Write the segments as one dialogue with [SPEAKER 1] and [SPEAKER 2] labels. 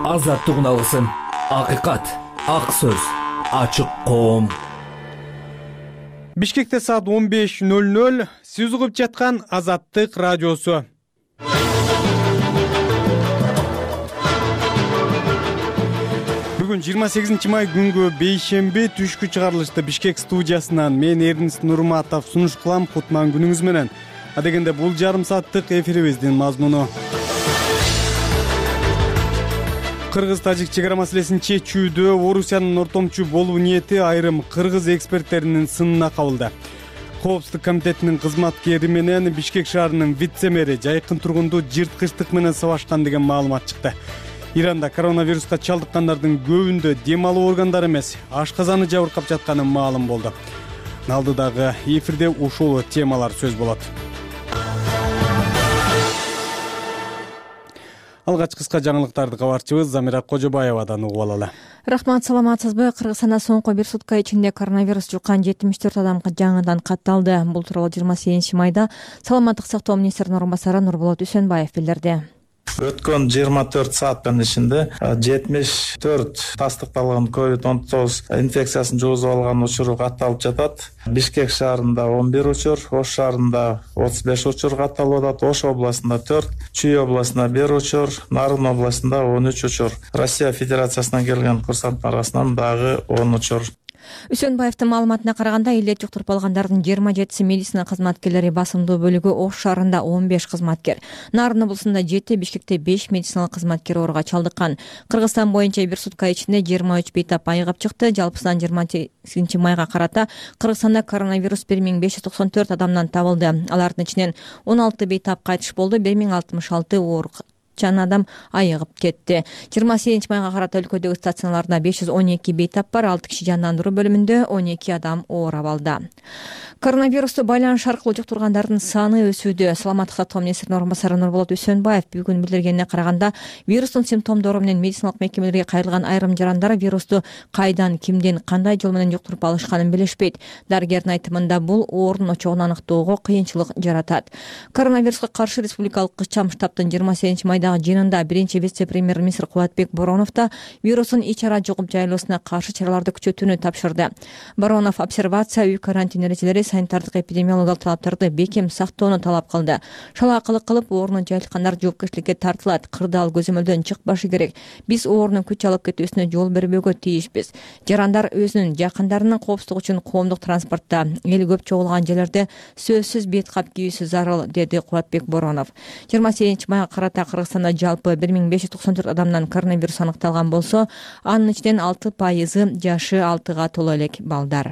[SPEAKER 1] азаттык уналысын, акыйкат, ак сөз, ачык коом.
[SPEAKER 2] Бишкекте саат 15:00. Сиз угуп жаткан Азаттык радиосу. Бүгүн 28 май күнгө бейшемби түшкү чыгарылышты Бишкек студиясынан мен Эрнис Нурматов сунуш кылам. Кутман күнүңүз менен. Адегенде бул жарым сааттык эфирибиздин мазмуну. Кыргыз-тажик чек ара маселесин чечүүдө Орусиянын ортомчу болуу ниети айрым кыргыз эксперттеринин сынына кабылды. Коопсуздук комитетинин кызматкери менен Бишкек шаарынын вице-мэри жайкын тургунду жырткычтык менен сабашкан деген маалымат чыкты. Иранда коронавируска чалдыккандардын көбүндө дем алуу органдары эмес, ашказаны жабыркап жатканы маалым болду. Алдыдагы эфирде ушул темалар сөз болот. Алгач кыска жаңылыктарды кабарчыбыз Замира Кожобаевадан угуп алалы.
[SPEAKER 3] Рахмат, саламатсызбы? Кыргызстанда соңку бир сутка ичинде коронавирус жуккан 74 адамга жаңыдан катталды. Бул тууралуу 28 майда Саламаттык сактоо министринин орун басары Нурболот Үсөнбаев билдирди.
[SPEAKER 4] Өткөн 24 сааттын ичинде 74 тастыкталган COVID-19 инфекциясын жугузуп алган учуру катталып жатат. Бишкек шаарында 11 учур, Ош шаарында 35 учур катталып атат. Ош областында 4, Чүй областында 1 учур, Нарын областында 13 учур. Россия Федерациясынан келген курсанттар арасынан дагы 10 учур.
[SPEAKER 3] Үсөнбаевдин маалыматына караганда, илет жуктуруп алгандардын 27 медицина кызматкерлери, басымдуу бөлүгү Ош шаарында 15 кызматкер, Нарын облусунда 7, Бишкекте 5 медициналык кызматкер ооруга чалдыккан. Кыргызстан боюнча бир сутка ичинде 23 бейтап айыгып чыкты. Жалпысынан 28 майга карата Кыргызстанда коронавирус 1594 адамдан табылды. Алардын ичинен 16 бейтап кайтыш болду, 1066 оор адам айыгып кетти. 28 майга карата өлкөдөгү стационарларда 512 бейтап бар, 6 киши жандандыруу бөлүмүндө, 12 адам оор абалда. Коронавирусту байланыш аркылуу жуктургандардын саны өсүүдө. Саламаттык сактоо министринин орун басары Нурболот Үсөнбаев бүгүн билдиргенине караганда, вирустун симптомдору менен медициналык мекемелерге кайрылган айрым жарандар вирусту кайдан, кимден, кандай жол менен жуктуруп алышканын билишпейт. Дарыгердин айтымында бул оорунун очогун аныктоого кыйынчылык жаратат. Коронавируска каршы республикалык кычам штабтын 28 майда жыйынында биринчи вице-премьер-министр Кубатбек Боронов да вирустун ич-ара жугуп жайылуусуна каршы чараларды күчөтүүнү тапшырды. Боронов обсервация, үй карантин эрежелери, санитардык эпидемиологиялык талаптарды бекем сактоону талап кылды. Шалаакылык кылып оорунун жайылткандар жоопкерчиликке тартылат. Кырдаал көзөмөлдөн чыкпашы керек. Биз оорунун күч алып кетүүсүнө жол бербөөгө тийишпиз. Жарандар өзүнүн, жакындарынын коопсуздугу үчүн коомдук транспортто, эл көп чогулган жерлерде сөзсүз бет кап кийүүсү зарыл, деди Кубатбек Боронов. 28 майга карата Кыргызстанда жалпы 1594 адамдан коронавирус аныкталган болсо, анын ичинен 6% жашы 6га толо элек балдар.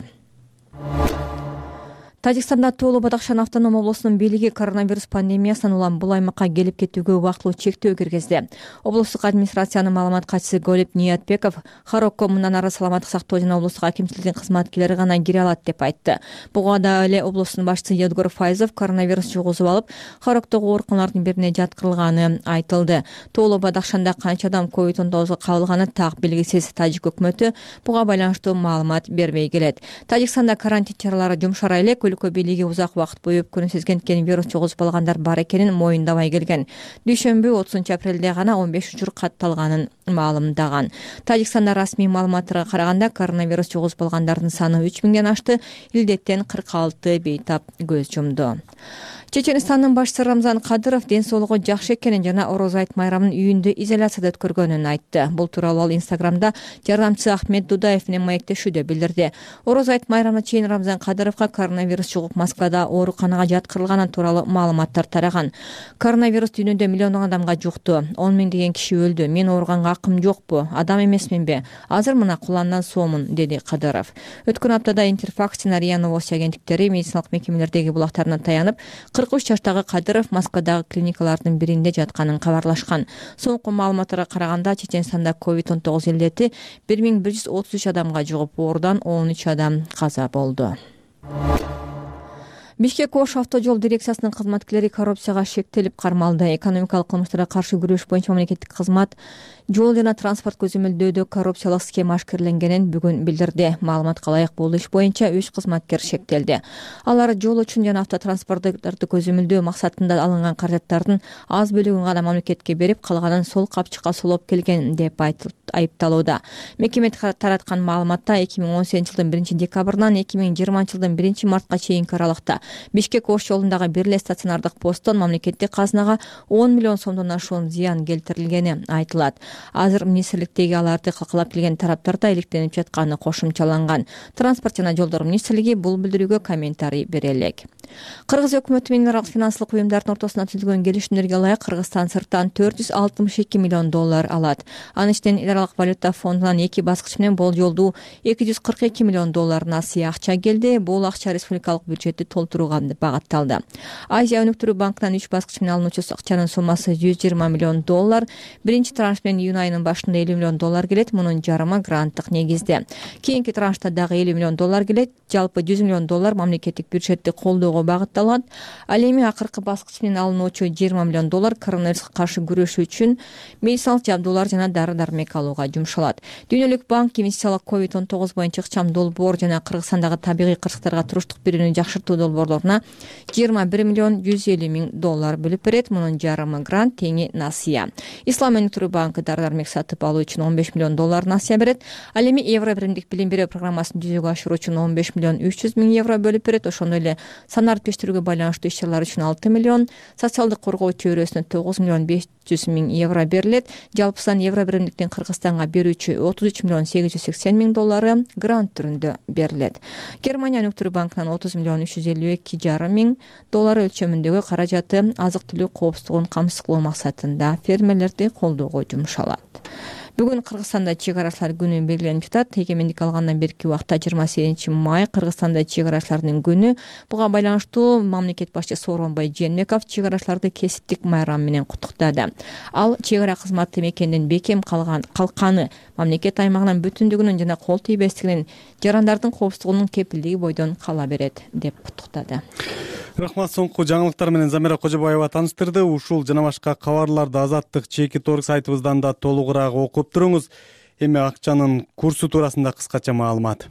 [SPEAKER 3] Тажикстанда Тоолу Бадахшан автоном облусунун бийлиги коронавирус пандемиясынан улам бул аймакка келип кетүүгө убактылуу чектөө киргизди. Облустук администрациянын маалымат катчысы Голип Ниятбеков Харокко мындан ары саламаттык сактоо жана облустук акимчиликтин кызматкерлери гана кире алат деп айтты. Буга да эле облустун башчысы Едгор Файзов коронавирус жугузуп алып, Хароктогу ооруканалардын бирине жаткырылганы айтылды. Тоолу Бадахшанда канча адам COVID-19 кабылганы так белгисиз. Тажик өкмөтү буга байланыштуу маалымат бербей келет. Тажикстанда карантин чаралары жумшара элек, өлкө бийлиги узак убакыт бою өпкөнү сезген вирус жугузуп алгандар бар экенин моюндабай келген. Дүйшөмбү 30 апрелде гана 15 учур катталганын маалымдаган. Тажикстанда расмий маалыматтарга караганда коронавирус жугузуп алгандардын саны 3000ден ашты. Илдеттен 46 бейтап көз жумду. Чеченстандын башчысы Рамзан Кадыров ден соолугу жакшы экенин жана Ороз айт майрамын үйүндө изоляцияда өткөргөнүн айтты. Бул тууралуу ал Инстаграмда жардамчысы Ахмет Дудаев менен маектешүүдө билдирди. Ороз айт майрамына чейин Рамзан Кадыровго коронавирус жугуп Москвада ооруканага жаткырылганы тууралуу маалыматтар тараган. Коронавирус дүйнөдө миллиондон адамга жукту. 10 миңдеген киши өлдү. Мен ооруганга акым жокпу? Адам эмесминби? Азыр мына куландан соомун, деди Кадыров. Өткөн аптада Интерфакс жана РИА Новости агенттиктери медициналык мекемелердеги булактарына таянып, 43 жаштагы Кадыров Москвадагы клиникалардын биринде жатканын кабарлашкан. Соңку маалыматтарга караганда Чеченстанда COVID-19 илдети 1133 адамга жугуп, оорудан 13 адам каза болду. Бишкек Ош автожол дирекциясынын кызматкерлери коррупцияга шектелип кармалды. Экономикалык кылмыштарга каршы күрөш боюнча мамлекеттик кызмат жол жана транспорт көзөмөлдөөдө коррупциялык схема ашкерленгенин бүгүн билдирди. Маалыматка ылайык бул иш боюнча 3 кызматкер шектелди. Алар жол үчүн жана автотранспорттарды көзөмөлдөө максатында алынган каражаттардын аз бөлүгүн гана мамлекетке берип, калганын сол капчыкка солоп келген деп айыпталууда. Мекеме тараткан маалыматта 2018 жылдын 1-декабрынан 2020 жылдын 1-мартка чейинки аралыкта Бишкек Ош жолундагы бир эле стационардык посттон мамлекеттик казынага 10 миллион сомдон ашуун зыян келтирилгени айтылат. Азыр министрликтеги аларды калкалап келген тараптарда иликтенип жатканы кошумчаланган. Транспорт жана жолдор министрлиги бул билдирүүгө комментарий бере элек. Кыргыз өкмөтү менен аралык финанслык уюмдардын ортосуна түзүлгөн келишимдерге ылайык Кыргызстан сырттан $462 миллион алат. Анын ичинен эл аралык валюта фондунан 2 баскыч менен болжолдуу $242 миллион насыя акча келди. Бул акча республикалык бюджетти толтурууга багытталды. Азия өнүктүрүү банкынан 3 баскыч менен алынуучу акчанын суммасы $120 миллион. Биринчи транш менен июнь айынын башында $50 миллион келет. Мунун жарымы гранттык негизде. Кийинки траншта дагы $50 миллион келет. Жалпы $100 миллион мамлекеттик бюджетти колдоого багытталат. Ал эми акыркы баскыч менен алынуучу $20 миллион коронавируска каршы күрөшүү үчүн медициналык жабдуулар жана дары-дармек алууга жумшалат. Дүйнөлүк банк инвестициялык COVID-19 боюнча ыкчам долбоор жана Кыргызстандагы табигый кырсыктарга туруштук берүүнү жакшыртуу долбоорлоруна $21 миллион $150 миң бөлүп берет. Мунун жарымы грант, теңи насыя. Ислам өнүктүрүү банкы дары-дармек сатып алуу үчүн $15 миллион насыя берет. Ал эми Евро биримдик билим берүү программасын жүзөгө ашыруу үчүн €15 миллион 300 миң бөлүп берет. Ошондой эле санарип иштирүүгө байланыштуу иш-чаралар үчүн $6 миллион, социалдык коргоо чөйрөсүнө $9 миллион 500 миң берилет. Жалпысынан Евро биримдиктен Кыргызстанга берүүчү $33 миллион 880 миң грант түрүндө берилет. Германия өнүктүрүү банкынан $30 миллион 352,5 миң өлчөмүндөгү каражаты азык-түлүк коопсуздугун камсыз кылуу максатында фермерлерди колдоого жумшалат. Бүгүн Кыргызстанда чек арачылар күнү белгиленип жатат. Эгемендик алгандан берки убакта 28 май Кыргызстанда чек арачылардын күнү. Буга байланыштуу мамлекет башчысы Сооронбай Жээнбеков чек арачыларды кесиптик майрам менен куттуктады. Ал чек ара кызматы мекендин бекем калканы мамлекет аймагынын бүтүндүгүнүн жана кол тийбестигинин жарандардын коопсуздугунун кепилдиги бойдон кала берет деп куттуктады.
[SPEAKER 2] Рахмат, соңку жаңылыктар менен Замира Кожобаева тааныштырды. Ушул жана башка кабарларды Азаттык Чекит.org сайтыбыздан да толугураак окуп туруңуз. Эми акчанын курсу туурасында кыскача маалымат.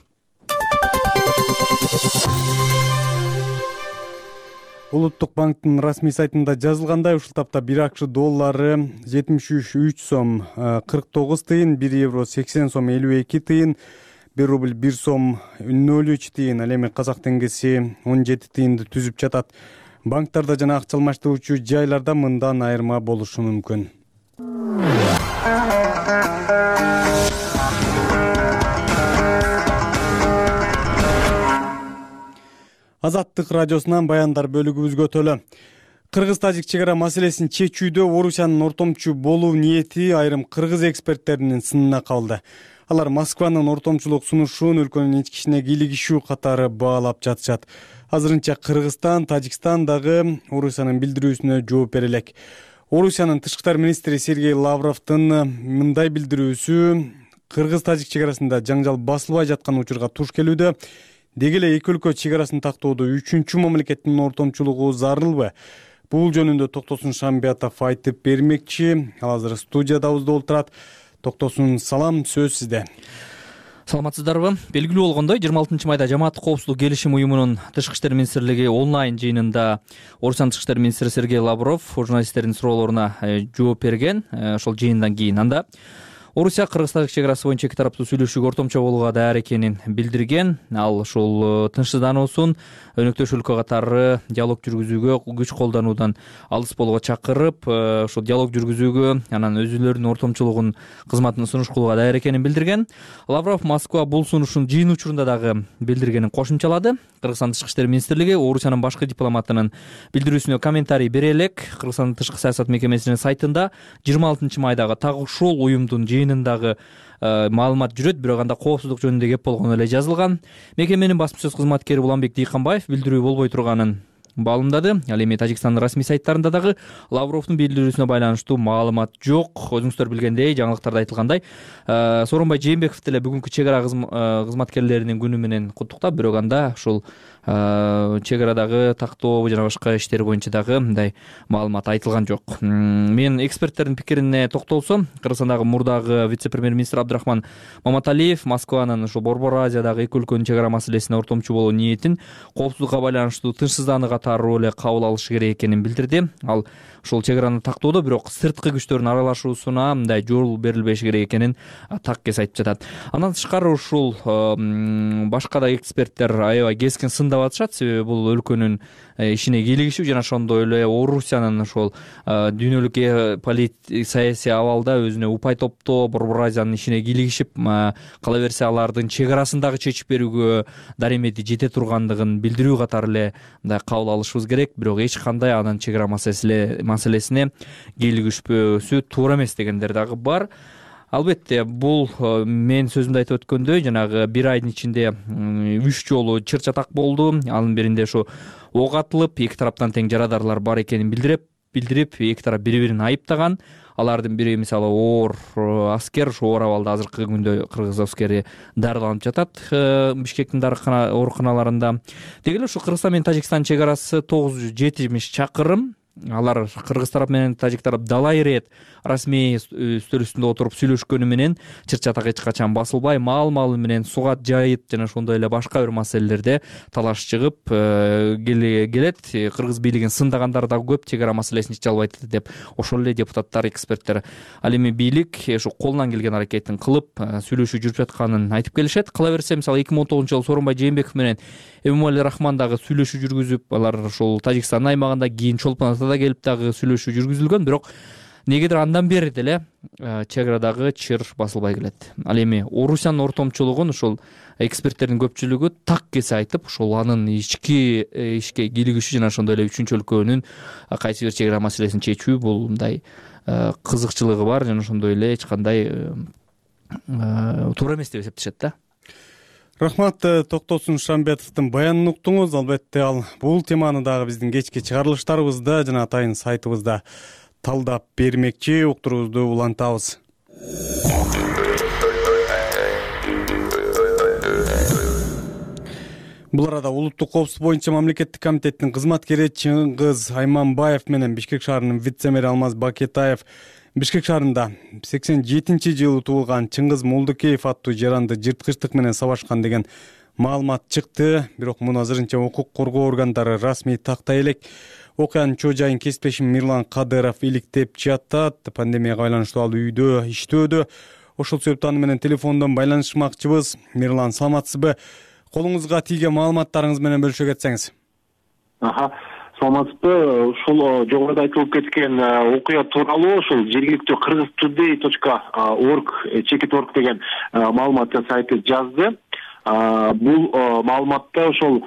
[SPEAKER 2] Улуттук банктын расмий сайтында жазылгандай, ушул тапта 1 акш доллары 73 сом 49 тыйын, 1 евро 80 сом 52 тыйын, 1 рубль 1 сом 03 тыйын, ал эми казак теңгеси 17 тыйынды түзүп жатат. Банктарда жана акча алмаштыруучу жайларда мындан айырма болушу мүмкүн. Азаттык радиосунан баяндар бөлүгүбүзгө төлө. Кыргыз-тажик чек ара маселесин чечүүдө Орусиянын ортомчу болуу ниети айрым кыргыз эксперттеринин сынына калды. Алар Москванын ортомчулук сунушун өлкөнүн ички ишине кийлигишүү катары баалап жатышат. Азырынча Кыргызстан, Тажикстан дагы Орусиянын билдирүүсүнө жооп бере элек. Орусиянын тышкы иштер министри Сергей Лавровдун мындай билдирүүсү Кыргыз-тажик чек арасында жаңжал басылбай жаткан учурга туш келүүдө. Деги эле эки өлкө чек арасын тактоодо үчүнчү мамлекеттин ортомчулугу зарылбы? Бул жөнүндө Токтосун Шамбиятов айтып бермекчи. Ал азыр студиядабызда олтурат. Токтосун, салам, сөз сизде.
[SPEAKER 5] Саламатсыздарбы? Белгилүү болгондой, 26 майда Жамааттык коопсуздук келишим уюмунун тышкы иштер министрлиги онлайн жыйынында Орусиянын тышкы иштер министри Сергей Лавров журналисттердин суроолоруна жооп берген. Ошол жыйындан кийин анда Орусия Кыргыз-тажик чек арасы боюнча эки тараптуу сүйлөшүүгө ортомчо болууга даяр экенин билдирген. Ал ушул тынчсыздануусун өнөктөш өлкө катары диалог жүргүзүүгө, күч колдануудан алыс болууга чакырып, ушул диалог жүргүзүүгө, анан өзүлөрүнүн ортомчулугун кызматын сунуш кылууга даяр экенин билдирген. Лавров Москва бул сунушун жыйын учурунда дагы билдиргенин кошумчалады. Кыргызстан тышкы иштер министрлиги Орусиянын башкы дипломатынын билдирүүсүнө комментарий бере элек. Кыргызстандын тышкы саясат мекемесинин сайтында 26 майдагы так ушул уюмдун жыйынындагы маалымат жүрөт, бирок анда коопсуздук жөнүндө кеп болгону эле жазылган. Мекеменин басма сөз кызматкери Уланбек Дыйканбаев билдирүү болбой турганын баалымдады. Ал эми Тажикстандын расмий сайттарында дагы Лавровдун билдирүүсүнө байланыштуу маалымат жок. Өзүңүздөр билгендей, жаңылыктарда айтылгандай, Сооронбай Жээнбеков деле бүгүнкү чек ара кызматкерлеринин күнү менен куттуктап, бирок анда ушул чек арадагы тактоо жана башка иштер боюнча дагы мындай маалымат айтылган жок. Мен эксперттердин пикирине токтолсом, Кыргызстандагы мурдагы вице-премьер-министр Абдрахман Маматалиев Москванын ушул Борбор Азиядагы эки өлкөнүн чек ара маселесине ортомчу болуу ниетин коопсуздукка байланыштуу тынчсыздааны катары эле кабыл алышы керек экенин билдирди. Ал ушул чек араны тактоодо бирок сырткы күчтөрдүн аралашуусуна мындай жол берилбеши керек экенин таккес айтып жатат. Андан тышкары ушул башка да эксперттер аябай кескин сындап атышат, себеби бул өлкөнүн ишине кийлигишип жана ошондой эле Орусиянын ошол дүйнөлүк саясий абалда өзүнө упай топтоо, Борбор Азиянын ишине кийлигишип, кала берсе алардын чек арасын дагы чечип берүүгө даремети жете тургандыгын билдирүү катары эле мындай кабыл алышыбыз керек. Бирок эч кандай анын чек ара маселесине кийлигишпөөсү туура эмес дегендер дагы бар. Албетте, бул мен сөзүмдө айтып өткөндөй, жанагы бир айдын ичинде 3 жолу чыр чатак болду. Анын биринде ушу ок атылып, эки тараптан тең жарадарлар бар экенин билдирип, эки тарап бири-бирин айыптаган. Алардын бири мисалы оор аскер, ушу оор абалда азыркы күндө кыргыз аскери дарыланып жатат Бишкектин ооруканаларында. Деги эле ушу Кыргызстан менен Тажикстан чек арасы 970 чакырым. Алар кыргыз тарап менен тажик тарап далай ирет расмий үстөл үстүндө отуруп сүйлөшкөнү менен чыр чатак эч качан басылбай, маал менен сугат жайыт жана ошондой эле башка бир маселелерде талаш чыгып келет. Кыргыз бийлигин сындагандар дагы көп, чек ара маселесин чече албайт деп ошол эле депутаттар, эксперттер. Ал эми бийлик ушу колунан келген аракетин кылып сүйлөшүү жүрүп жатканын айтып келишет. Кала берсе, мисалы 2019-жылы Сооронбай Жээнбеков менен Эмомали Рахман дагы сүйлөшүү жүргүзүп, алар ошол Тажикстандын аймагында кийин Чолпон Атада келип дагы сүйлөшүү жүргүзүлгөн, бирок негедир андан бери деле чек арадагы чыр басылбай келет. Ал эми Орусиянын ортомчулугун ушул эксперттердин көпчүлүгү так кесе айтып, ушул анын ички ишке кийлигиши жана ошондой эле үчүнчү өлкөнүн кайсы бир чек ара маселесин чечүү бул мындай кызыкчылыгы бар жана ошондой эле эч кандай туура эмес деп эсептешет да.
[SPEAKER 2] Рахмат, Токтосун Шамбетовдун баянын уктуңуз. Албетте, ал бул теманы дагы биздин кечки чыгарылыштарыбызда жана атайын сайтыбызда талдап бермекчи. Уктуруубузду улантабыз. Бул арада улуттук коопсуздук боюнча мамлекеттик комитеттин кызматкери Чыңгыз Айманбаев менен Бишкек шаарынын вице-мэри Алмаз Бакетаев Бишкек шаарында 87-жылы туулган Чыңгыз Молдукеев аттуу жаранды жырткычтык менен сабашкан деген маалымат чыкты. Бирок муну азырынча укук коргоо органдары расмий тактай элек. Окуянын чоо жайын кесиптешим Мирлан Кадыров иликтеп жатат. Пандемияга байланыштуу ал үйдө иштөөдө. Ошол себептен аны менен телефондон байланышмакчыбыз. Мирлан, саламатсызбы? Колуңузга тийген маалыматтарыңыз менен бөлүшө кетсеңиз.
[SPEAKER 6] Саламатсызбы? Ушул жогоруда айтылып кеткен окуя тууралуу ушул жергиликтүү kyrgyztoday.org chekit.org деген маалымат сайты жазды. Бул маалыматта ошол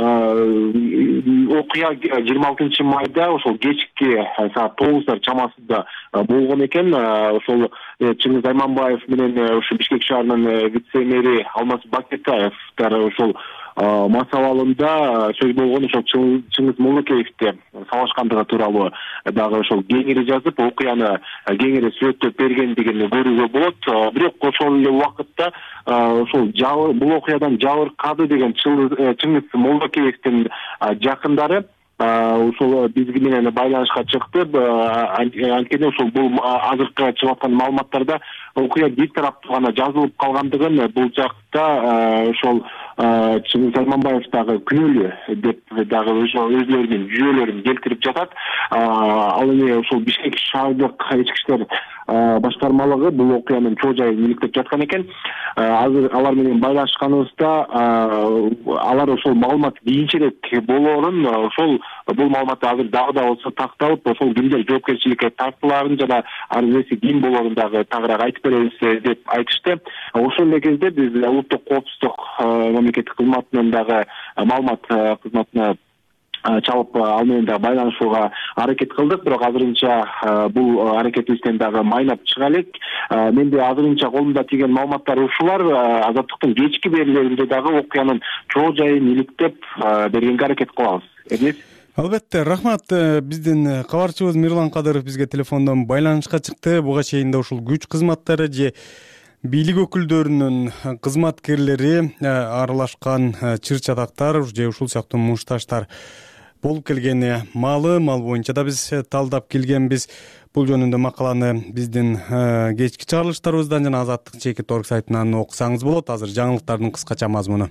[SPEAKER 6] окуя 26 майда ошол кечки саат 9 чамасында болгон экен. Ошол Чыңгыз Айманбаев менен ушу Бишкек шаарынын вице-мэри Алмаз Бакетаевдер ошол мас абалында сөз болгон. Ошол Чыңгыз Молдукеевди сабашкандыгы тууралуу дагы ошол кеңири жазып, окуяны кеңири сүрөттөп бергендигин көрүүгө болот. Бирок ошол эле убакытта ошол бул окуядан жабыркады деген Чыңгыз Молдукеевдин жакындары ошол биз менен байланышка чыкты. Анткени ошол бул азыркы чыгып аткан маалыматтарда окуя бир тараптуу гана жазылып калгандыгын, бул жакта ошол Чыңгыз Айманбаев дагы күнөөлүү деп дагы өзлөрүнүн жүйөлөрүн келтирип жатат. Ал эми ошол Бишкек шаардык ички иштер башкармалыгы бул окуянын чоо жайын иликтеп жаткан экен. Азыр алар менен байланышканыбызда алар ошол маалымат кийинчерээк болоорун, ошол бул маалыматты азыр дагы да болсо такталып, ошол кимдер жоопкерчиликке тартылаарын жана арызы ким болоорун дагы тагыраак айтып беребиз деп айтышты. Ошол эле кезде биз улуттук коопсуздук мамлекеттик кызматынын дагы маалымат кызматына чалып ал менен дагы байланышууга аракет кылдык, бирок азырынча бул аракетибизден дагы майнап чыга элек. Менде азырынча колумда тийген маалыматтар ушулар. Азаттыктын кечки берүүлөрүндө дагы окуянын чоо жайын иликтеп бергенге аракет кылабыз.
[SPEAKER 2] Албетте, рахмат. Биздин кабарчыбыз Мирлан Кадыров бизге телефондон байланышка чыкты. Буга чейин да ушул күч кызматтары же бийлик өкүлдөрүнүн кызматкерлери аралашкан чыр-чатактар же ушул сыяктуу мушташтар болуп келгени маалым. Ал боюнча да биз талдап келгенбиз. Бул жөнүндө макаланы биздин кечки чыгарылыштарыбыздан жана Азаттык Чекит.org сайтынан окусаңыз болот. Азыр жаңылыктардын кыскача мазмуну.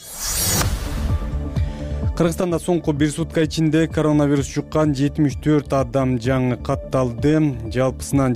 [SPEAKER 2] Кыргызстанда соңку бир сутка ичинде коронавирус жуккан 74 адам жаңы катталды. Жалпысынан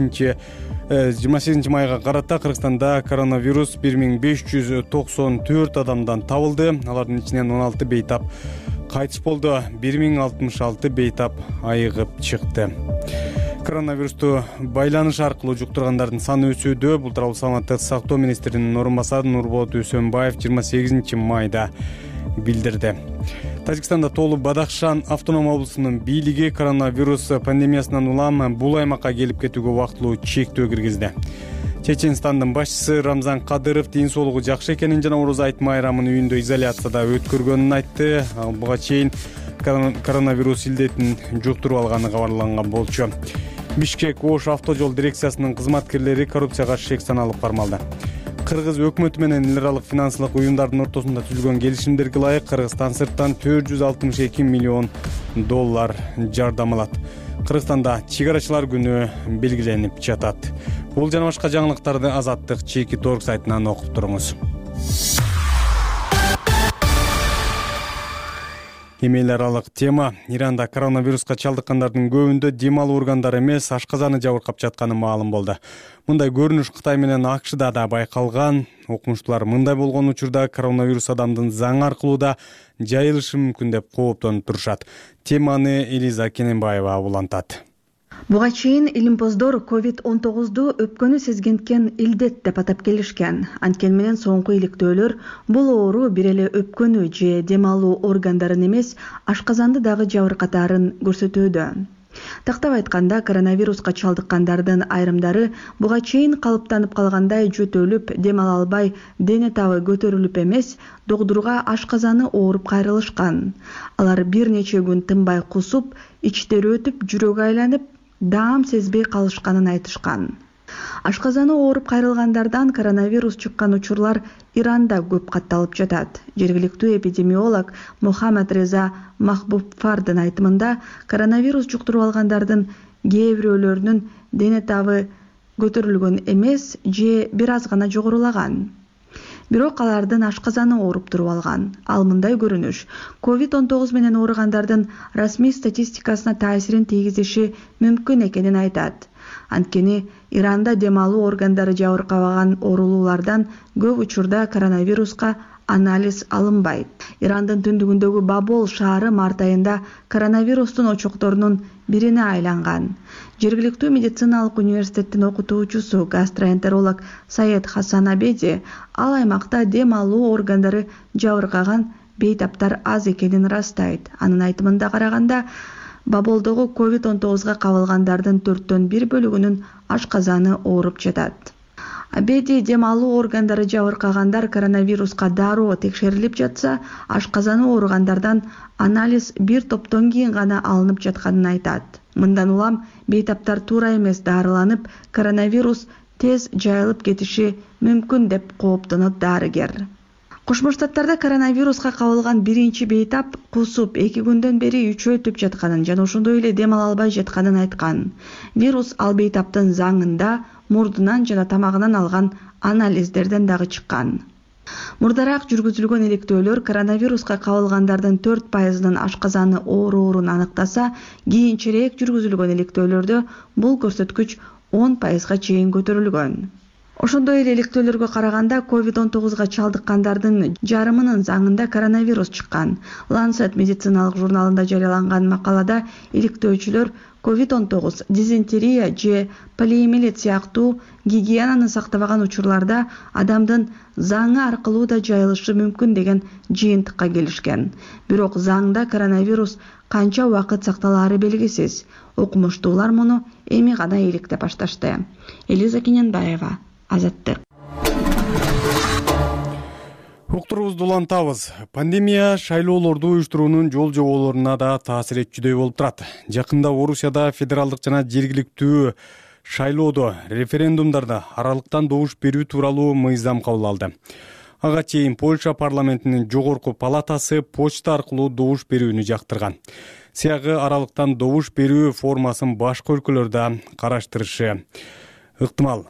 [SPEAKER 2] 28 майга карата Кыргызстанда коронавирус 1594 адамдан табылды. Алардын ичинен 16 бейтап кайтыш болду. 1066 бейтап айыгып чыкты. Коронавирусту байланыш аркылуу жуктургандардын саны өсүүдө. Бул тууралуу Саламаттык сактоо министринин орун басары Нурболот Үсөнбаев 28 майда билдирди. Тажикстанда Тоолу Бадахшан автоном облусунун бийлиги коронавирус пандемиясынан улам бул аймакка келип кетүүгө убактылуу чектөө киргизди. Чеченстандын башчысы Рамзан Кадыров ден соолугу жакшы экенин жана Орозо айт майрамын үйүндө изоляцияда өткөргөнүн айтты. Ал буга чейин коронавирус илдетин жуктуруп алганы кабарланган болчу. Бишкек Ош автожол дирекциясынын кызматкерлери коррупцияга шек саналып кармалды. Кыргыз өкмөтү менен эл аралык финансылык уюмдардын ортосунда түзүлгөн келишимдерге ылайык Кыргызстан сырттан $462 миллион жардам алат. Кыргызстанда чегарачылар күнү белгиленип жатат. Бул жана башка жаңылыктарды Азаттык Чекит.org сайтынан окуп туруңуз. Эмел аралык тема. Иранда коронавируска чалдыккандардын көбүндө дем алуу органдары эмес, ашказаны жабыркап жатканы маалым болду. Мындай көрүнүш Кытай менен АКШда да байкалган. Окумуштуулар мындай болгон учурда коронавирус адамдын заң аркылуу да жайылышы мүмкүн деп кооптонуп турушат. Теманы Элиза Кененбаева улантат.
[SPEAKER 7] Буга чейин илимпоздор COVID-19 өпкөнү сезгенткен илдет деп атап келишкен. Анткени менен соңку иликтөөлөр бул оору бир эле өпкөнү же дем алуу органдарын эмес, ашказанды дагы жабыркатаарын көрсөтүүдө. Тактап айтканда, коронавируска чалдыккандардын айрымдары буга чейин калыптанып калгандай жөтөлүп, дем ала албай, дене табы көтөрүлүп эмес, догдурга ашказаны ооруп кайрылышкан. Алар бир нече күн тынбай кусуп, ичтери өтүп, жүрөгү айланып, даам сезбей калышканын айтышкан. Ашказаны ооруп кайрылгандардан коронавирус чыккан учурлар Иранда көп катталып жатат. Жергиликтүү эпидемиолог Мухаммад Реза Махбубфардын айтымында, коронавирус жуктуруп алгандардын кээ бирөөлөрүнүн дене табы көтөрүлгөн эмес же бир аз гана жогорулаган. Бирок алардын ашказаны ооруп туруп алган. Ал мындай көрүнүш COVID-19 менен ооругандардын расмий статистикасына таасирин тийгизиши мүмкүн экенин айтат. Анткени Иранда дем алуу органдары жабыркабаган оорулуулардан көп учурда коронавируска анализ алынбайт. Ирандын түндүгүндөгү Бабол шаары март айында коронавирустун очокторунун бирине айланган. Жергиликтүү медициналык университеттин окутуучусу гастроэнтеролог Саед Хасан Абеди ал аймакта дем алуу органдары жабыркаган бейтаптар аз экенин ырастайт. Анын айтымында караганда, Баболдогу COVID-19 кабылгандардын 4/1 бөлүгүнүн ашказаны ооруп жатат. Абеди дем алуу органдары жабыркагандар коронавируска дароо текшерилип жатса, ашказаны ооругандардан анализ бир топтон кийин гана алынып жатканын айтат. Мындан улам бейтаптар туура эмес дарыланып, коронавирус тез жайылып кетиши мүмкүн деп кооптонот дарыгер. Кошмо Штаттарда коронавируска кабылган биринчи бейтап кусуп 2 күндөн бери үчөйтүп жатканын жана ошондой эле дем ала албай жатканын айткан. Вирус ал бейтаптын заңында, мурдунан жана тамагынан алган анализдерден дагы чыккан. Мурдараак жүргүзүлгөн иликтөөлөр коронавируска кабылгандардын 4%-нын ашказаны ооруурун аныктаса, кийинчерээк жүргүзүлгөн иликтөөлөрдө бул көрсөткүч 10%-га чейин көтөрүлгөн. Ошондой эле иликтөөлөргө караганда COVID-19 чалдыккандардын жарымынын заңында коронавирус чыккан. Lancet медициналык журналында жарыяланган макалада иликтөөчүлөр COVID-19, дизентерия же полиомиелит сыяктуу гигиенаны сактабаган учурларда адамдын заңы аркылуу да жайылышы мүмкүн деген жыйынтыкка келишкен. Бирок заңда коронавирус канча убакыт сакталаары белгисиз. Окумуштуулар муну эми гана иликтеп башташты. Элиза Кененбаева, Азаттык.
[SPEAKER 2] Уктурубузду улантабыз. Пандемия шайлоолорду уюштуруунун жол жоболоруна да таасир этчүдөй болуп турат. Жакында Орусияда федералдык жана жергиликтүү шайлоодо референдумдарда аралыктан добуш берүү тууралуу мыйзам кабыл алды. Ага чейин Польша парламентинин жогорку палатасы почта аркылуу добуш берүүнү жактырган. Сыягы аралыктан добуш берүү формасын башка өлкөлөр да караштырышы ыктымал.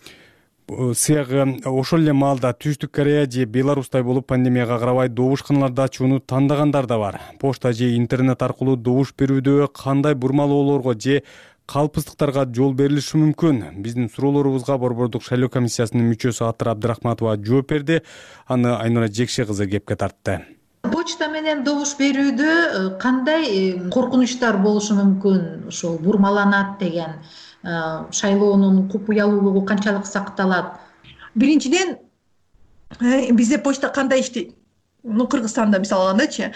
[SPEAKER 2] Сыягы ошол эле маалда Түштүк Корея же Беларусьтай болуп пандемияга карабай добушканаларда ачууну тандагандар да бар. Почта же интернет аркылуу добуш берүүдө кандай бурмалоолорго же калпсыздыктарга жол берилиши мүмкүн? Биздин суроолорубузга Борбордук шайлоо комиссиясынын мүчөсү Атыр Абдрахматова жооп берди. Аны Айнура Жекше кызы кепке тартты.
[SPEAKER 8] Почта менен добуш берүүдө кандай коркунучтар болушу мүмкүн? Ошол бурмаланат деген шайлоонун купуялуулугу канчалык сакталат?
[SPEAKER 9] Биринчиден, бизде почта кандай иштейт? Кыргызстанда мисалы алгандачы,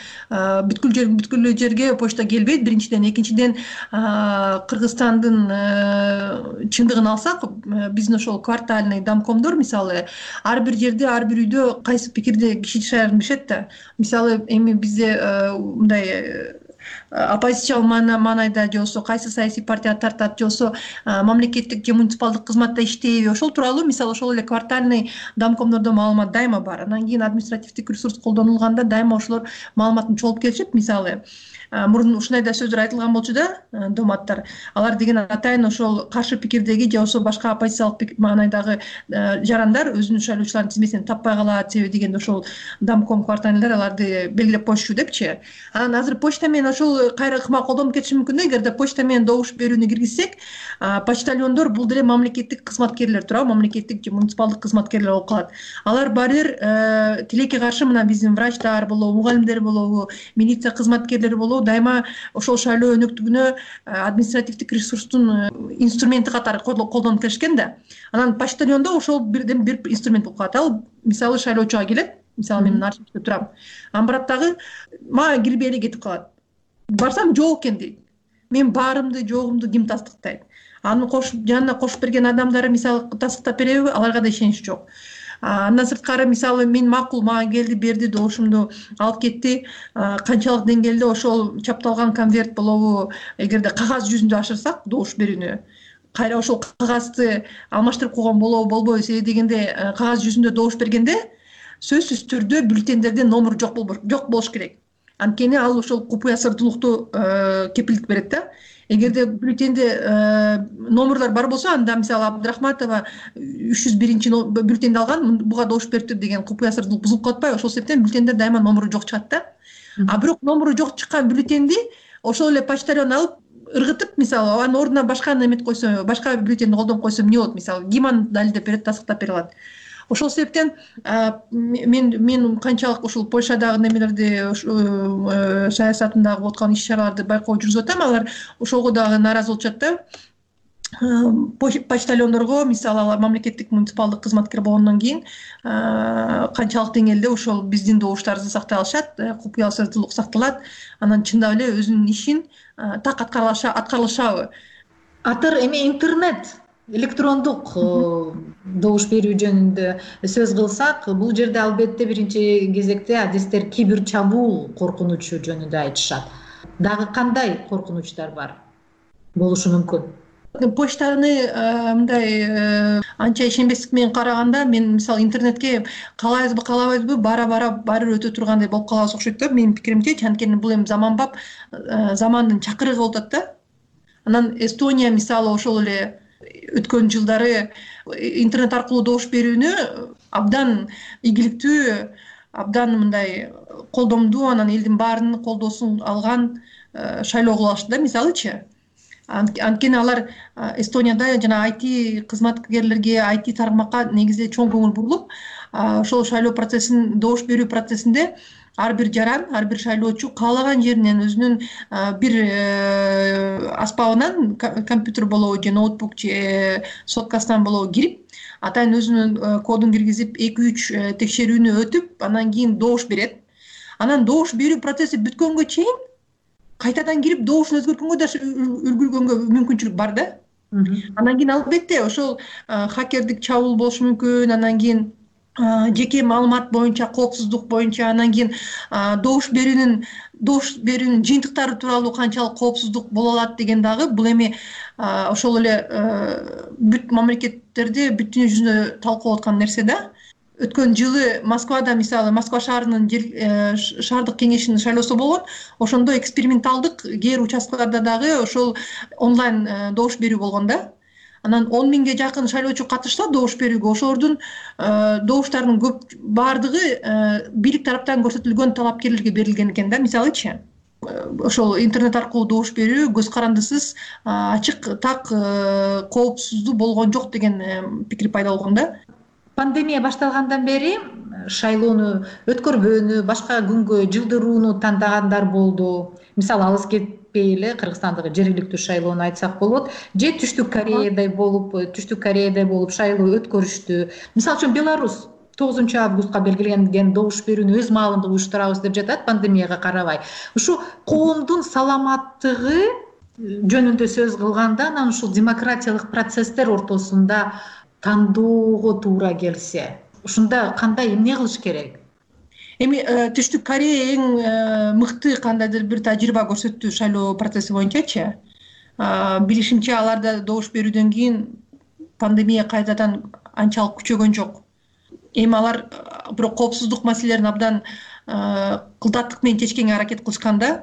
[SPEAKER 9] бүткүл жерге почта келбейт. Биринчиден, экинчиден, Кыргызстандын чындыгын алсак, биздин ошол квартальный домкомдор мисалы ар бир жерде, ар бир үйдө кайсы пикирде киши жашарын билишет да. Мисалы эми бизде мындай оппозициялык маанайда же болбосо кайсы саясий партия тартат же болбосо мамлекеттик же муниципалдык кызматта иштейби, ошол тууралуу мисалы ошол эле квартальный домкомдордо маалымат дайыма бар. Анан кийин административдик ресурс колдонулганда дайыма ошолор маалыматын чогултуп келишет. Мисалы мурун ушундай да сөздөр айтылган болчу да, доматтар. Алар деген атайын ошол каршы пикирдеги же болбосо башка оппозициялык маанайдагы жарандар өзүнүн шайлоочулардын тизмесин таппай калат, себеби дегенде ошол домком квартальныйлар аларды белгилеп коюшчу депчи. Анан азыр почта менен ошол кайра ыкма колдонуп кетиши мүмкүн да. Эгерде почта менен добуш берүүнү киргизсек, почтальондор бул деле мамлекеттик кызматкерлер туурабы, мамлекеттик же муниципалдык кызматкерлер болуп калат. Алар баары бир тилекке каршы мына биздин врачтар болобу, мугалимдер болобу, милиция кызматкерлери болобу дайыма ошол шайлоо өнөктүгүнө административдик ресурстун инструменти катары колдонуп келишкен да. Анан почтальондо ошол бирден бир инструмент болуп калат. Ал мисалы шайлоочуга келет, мисалы мен архивде турам. Анан бараттагы мага кирбей эле кетип калат. Барсам жок экен дейт. Мен баарымды жогумду ким тастыктайт? Аны жанына кошуп берген адамдары мисалы тастыктап береби? Аларга да ишенич жок. Андан сырткары мисалы мен макул, мага келди, берди, добушумду алып кетти. Канчалык деңгээлде ошол чапталган конверт болобу, эгерде кагаз жүзүндө ашырсак добуш берүүнү, кайра ошол кагазды алмаштырып койгон болобу, болбойбу, себеби дегенде кагаз жүзүндө добуш бергенде сөзсүз түрдө бюллетендерде номер жок болуш керек. Анткени ал ошол купуя сырдуулукту кепилдик берет да. Эгерде бюллетенде номерлор бар болсо, анда мисалы Абдрахматова 301 бюллетенди алган, буга добуш бериптир деген купуя сырдуулук бузулуп калатпайбы? Ошол себептен бюллетенде дайыма номеру жок чыгат да. А бирок номеру жок чыккан бюллетенди ошол эле почтальон алып ыргытып, мисалы анын ордуна башка неметип койсо, башка бюллетенди колдонуп койсо эмне болот? Мисалы ким аны далилдеп берет, тастыктап бере алат. Ошол себептен мен канчалык ушул Польшадагы немелерди саясатындагы болуп аткан иш-чараларды байкоо жүргүзүп атам, алар ошого дагы нааразы болушат да. Почтальондорго мисалы алар мамлекеттик муниципалдык кызматкер болгондон кийин канчалык деңгээлде ошол биздин добуштарыбызды сактай алышат, купуя сырдуулук сакталат, анан чындап эле өзүнүн ишин так аткарылышабы?
[SPEAKER 8] Атыр эми интернет электрондук добуш берүү жөнүндө сөз кылсак, бул жерде албетте биринчи кезекте адистер кибер чабуул коркунучу жөнүндө айтышат. Дагы кандай коркунучтар бар болушу мүмкүн?
[SPEAKER 9] Почтаны мындай анча ишенбестик менен караганда, мен мисалы интернетке каалайбызбы, каалабайбызбы, бара өтө тургандай болуп калабыз окшойт да, менин пикиримче. Анткени бул эми заманбап, замандын чакырыгы болуп атат да. Анан Эстония мисалы ошол эле өткөн жылдары интернет аркылуу добуш берүүнү абдан ийгиликтүү, абдан мындай колдомдуу, анан элдин баарынын колдоосун алган шайлоо кылып алышты да, мисалычы. Анткени алар Эстонияда жана IT кызматкерлерге, IT тармакка негизде чоң көңүл бурулуп, ошол шайлоо процессин, добуш берүү процессинде ар бир жаран, ар бир шайлоочу каалаган жеринен өзүнүн бир аспабынан, компьютер болобу же ноутбук же соткасынан болобу кирип, атайын өзүнүн кодун киргизип 2-3 текшерүүнү өтүп, анан кийин добуш берет. Анан добуш берүү процесси бүткөнгө чейин кайтадан кирип добушун өзгөрткөнгө да үлгүргөнгө мүмкүнчүлүк бар да. Анан кийин албетте ошол хакердик чабуул болушу мүмкүн, анан кийин жеке маалымат боюнча, коопсуздук боюнча, анан кийин добуш берүүнүн жыйынтыктары тууралуу канчалык коопсуздук боло алат деген дагы бул эми ошол эле бүт мамлекеттерде бүт дүйнө жүзүндө талкуулап аткан нерсе да. Өткөн жылы Москвада, мисалы, Москва шаарынын шаардык кеңешинин шайлоосу болгон. Ошондо эксперименталдык кээ бир участкаларда дагы ошол онлайн добуш берүү болгон да. Анан 10 миңге жакын шайлоочу катышса добуш берүүгө, ошолордун добуштарынын көп баардыгы бийлик тараптан көрсөтүлгөн талапкерлерге берилген экен да. Мисалычы, ошол интернет аркылуу добуш берүү көз карандысыз, ачык, так, коопсуздуу болгон жок деген пикир пайда болгон да.
[SPEAKER 8] Пандемия башталгандан бери шайлоону өткөрбөөнү, башка күнгө жылдырууну тандагандар болду. Мисалы, алыс кетпей эле Кыргызстандагы жергиликтүү шайлоону айтсак болот. Же Түштүк Кореядай болуп шайлоо өткөрүштү. Мисалы үчүн Беларусь 9 августка белгиленген добуш берүүнү өз маалында уюштурабыз деп жатат, пандемияга карабай. Ушу коомдун саламаттыгы жөнүндө сөз кылганда, анан ушул демократиялык процесстер ортосунда тандоого туура келсе, ушунда кандай, эмне кылыш керек?
[SPEAKER 9] Эми Түштүк Корея эң мыкты кандайдыр бир тажрыйба көрсөттү шайлоо процесси боюнчачы. Билишимче, аларда добуш берүүдөн кийин пандемия кайрадан анчалык күчөгөн жок. Эми алар бирок коопсуздук маселелерин абдан кылдаттык менен чечкенге аракет кылышканда,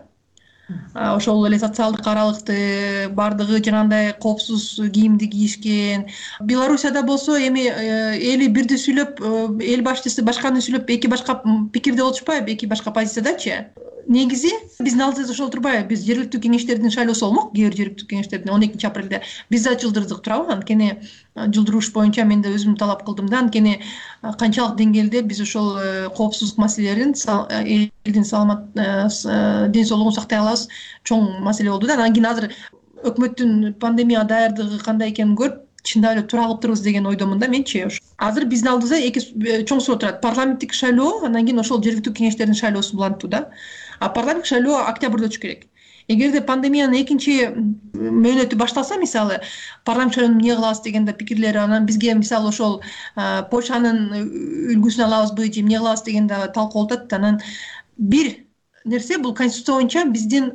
[SPEAKER 9] ошол эле социалдык аралыкты баардыгы жанагындай коопсуз кийимди кийишкен. Белоруссияда болсо эми эли бирди сүйлөп, эл башчысы башканы сүйлөп, эки башка пикирде болушпайбы, эки башка позициядачы. Негизи биздин алдыбызда ошол турбайбы? Биз жергиликтүү кеңештердин шайлоосу болмок, кээ бир жергиликтүү кеңештердин 12 апрелде. Биз да жылдырдык туурабы? Анткени жылдырууш боюнча мен да өзүм талап кылдым да. Анткени канчалык деңгээлде биз ошол коопсуздук маселелерин, элдин саламат ден соолугун сактай алабыз, чоң маселе болду да. Анан кийин азыр өкмөттүн пандемияга даярдыгы кандай экенин көрүп, чындап эле тура кылыптырбыз деген ойдомун да менчи. Азыр биздин алдыбызда эки чоң суроо турат. Парламенттик шайлоо, анан кийин ошол жергиликтүү кеңештердин шайлоосу булантуу да. Парламенттик шайлоо октябрда өтүш керек. Эгерде пандемиянын экинчи мөөнөтү башталса, мисалы, парламент шайлоону эмне кылабыз дегенде пикирлери, анан бизге мисалы ошол Польшанын үлгүсүн алабызбы же эмне кылабыз дегенде талкуулап атат. Анан бир нерсе, бул конституция боюнча биздин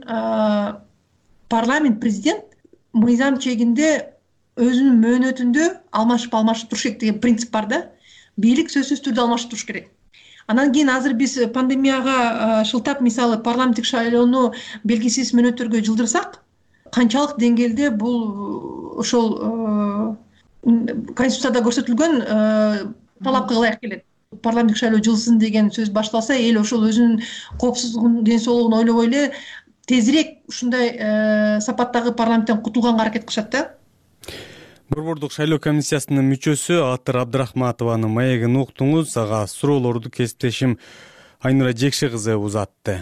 [SPEAKER 9] парламент, президент мыйзам чегинде өзүнүн мөөнөтүндө алмашып туруш керек деген принцип бар да. Бийлик сөзсүз түрдө алмашып туруш керек. Анан кийин азыр биз пандемияга шылтап, мисалы, парламенттик шайлоону белгисиз мөөнөттөргө жылдырсак, канчалык деңгээлде бул ошол конституцияда көрсөтүлгөн талапка ылайык келет. Парламенттик шайлоо жылсын деген сөз башталса, эл ошол өзүнүн коопсуздугун, ден соолугун ойлобой эле тезирээк ушундай сапаттагы парламенттен кутулганга аракет кылышат да.
[SPEAKER 2] Борбордук шайлоо комиссиясынын мүчөсү Атыр Абдрахматованын маегин уктуңуз. Ага суроолорду кесиптешим Айнура Жекши кызы узатты.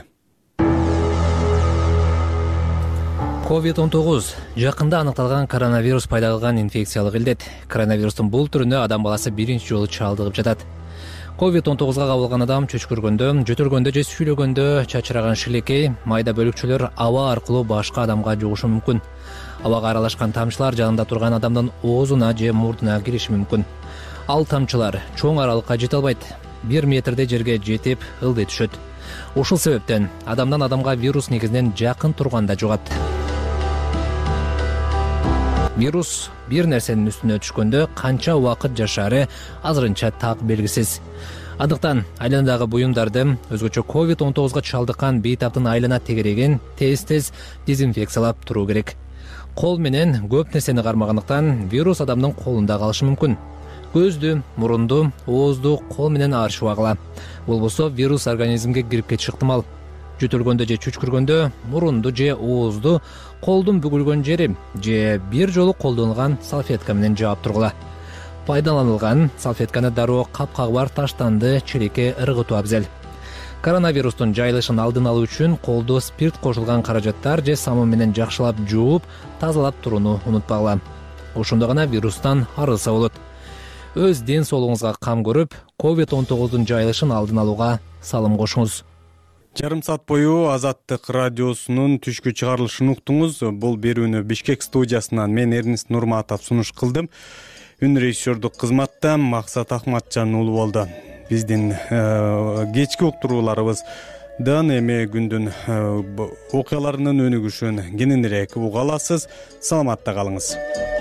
[SPEAKER 1] COVID-19 жакында аныкталган коронавирус пайда кылган инфекциялык илдет. Коронавирустун бул түрүнө адам баласы биринчи жолу чалдыгып жатат. COVID-19га кабылган адам чөчкүргөндө, жөтөлгөндө же сүйлөгөндө чачыраган шилекей, майда бөлүкчөлөр аба аркылуу башка адамга жугушу мүмкүн. Абага аралашкан тамчылар жанында турган адамдын оозуна же мурдуна кириши мүмкүн. Ал тамчылар чоң аралыкка жете албайт. 1 метрде жерге жетип ылдый түшөт. Ушул себептен адамдан адамга вирус негизинен жакын турганда жугат. Вирус бир нерсенин үстүнө түшкөндө канча убакыт жашаары азырынча так белгисиз. Андыктан айланадагы буюмдарды, өзгөчө COVID-19га чалдыккан бейтаптын айлана тегерегин тез дезинфекциялап туруу керек. Кол менен көп нерсени кармагандыктан вирус адамдын колунда калышы мүмкүн. Көздү, мурунду, оозду кол менен аршыбагыла. Болбосо вирус организмге кирип кетиши ыктымал. Жөтөлгөндө же чүчкүргөндө мурунду же оозду колдун бүгүлгөн жери же бир жолу колдонулган салфетка менен жаап тургула. Пайдаланылган салфетканы дароо капкагы бар таштанды челекке ыргытуу абзел. Коронавирустун жайылышын алдын алуу үчүн колду спирт кошулган каражаттар же самын менен жакшылап жууп, тазалап турууну унутпагыла. Ошондо гана вирустан арылса болот. Өз ден соолугуңузга кам көрүп, COVID-19дун жайылышын алдын алууга салым кошуңуз.
[SPEAKER 2] Жарым саат бою Азаттык радиосунун түшкү чыгарылышын уктуңуз. Бул берүүнү Бишкек студиясынан мен Эрнист Нурматов сунуш кылдым. Үн режиссердук кызматта Максат Акматжан уулу болду. Биздин кечки уктурууларыбыздан эми күндүн окуяларынын өнүгүшүн кененирээк уга аласыз. Саламатта калыңыз.